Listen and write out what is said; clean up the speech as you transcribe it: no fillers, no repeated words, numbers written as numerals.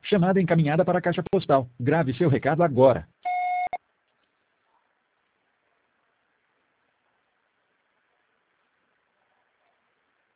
Chamada encaminhada para a caixa postal. Grave seu recado agora.